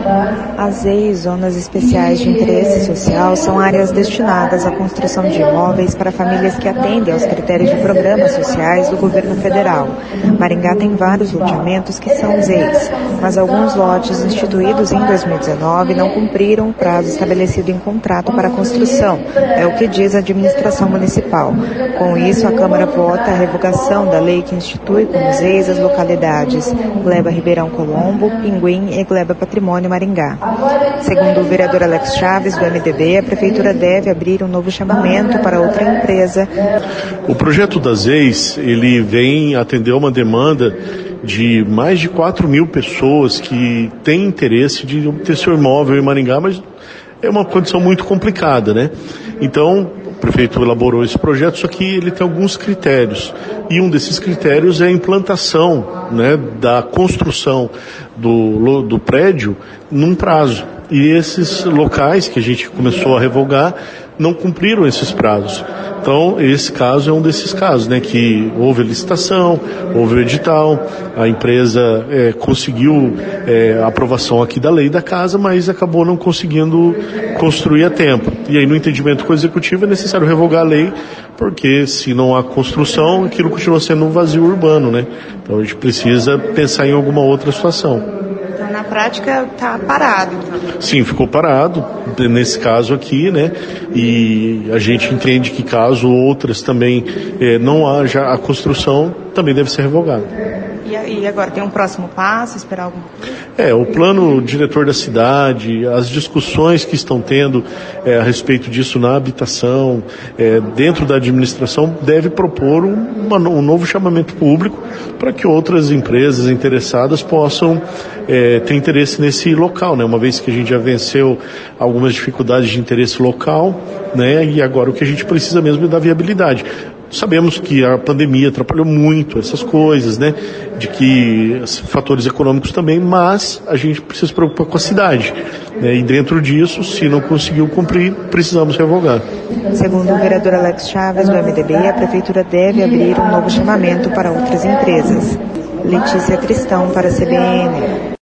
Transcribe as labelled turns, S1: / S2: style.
S1: As ZEIs, Zonas Especiais de Interesse Social, são áreas destinadas à construção de imóveis para famílias que atendem aos critérios de programas sociais do governo federal. Maringá tem vários loteamentos que são ZEIs, mas alguns lotes instituídos em 2019 não cumpriram o prazo estabelecido em contrato para a construção, é o que diz a administração municipal. Com isso, a Câmara vota a revogação da lei que institui como ZEIs as localidades Gleba Ribeirão Colombo, Pinguim e Gleba Patrimônio Maringá. Segundo o vereador Alex Chaves, do MDB, a Prefeitura deve abrir um novo chamamento para outra empresa.
S2: O projeto das ZEIs, ele vem atender uma demanda de mais de 4 mil pessoas que têm interesse de ter seu imóvel em Maringá, mas é uma condição muito complicada, né? Então, o prefeito elaborou esse projeto, só que ele tem alguns critérios. E um desses critérios é a implantação, né, da construção do prédio num prazo. E esses locais que a gente começou a revogar não cumpriram esses prazos. Então, esse caso é um desses casos, né, que houve a licitação, houve o edital, a empresa conseguiu a aprovação aqui da lei da casa, mas acabou não conseguindo construir a tempo. E aí, no entendimento com o executivo, é necessário revogar a lei, porque se não há construção, aquilo continua sendo um vazio urbano, né? Então, a gente precisa pensar em alguma outra situação.
S1: Então, na prática, está parado. Então.
S2: Sim, ficou parado, nesse caso aqui, né? E a gente entende que caso outras também não haja a construção, também deve ser revogado.
S1: E agora, tem um próximo passo, esperar alguma coisa?
S2: O plano diretor da cidade, as discussões que estão tendo a respeito disso na habitação, dentro da administração, deve propor um novo chamamento público para que outras empresas interessadas possam ter interesse nesse local, né? Uma vez que a gente já venceu algumas dificuldades de interesse local, né? E agora o que a gente precisa mesmo é da viabilidade. Sabemos que a pandemia atrapalhou muito essas coisas, né? De que fatores econômicos também, mas a gente precisa se preocupar com a cidade, né? E dentro disso, se não conseguiu cumprir, precisamos revogar.
S1: Segundo o vereador Alex Chaves, do MDB, a Prefeitura deve abrir um novo chamamento para outras empresas. Letícia Tristão, para a CBN.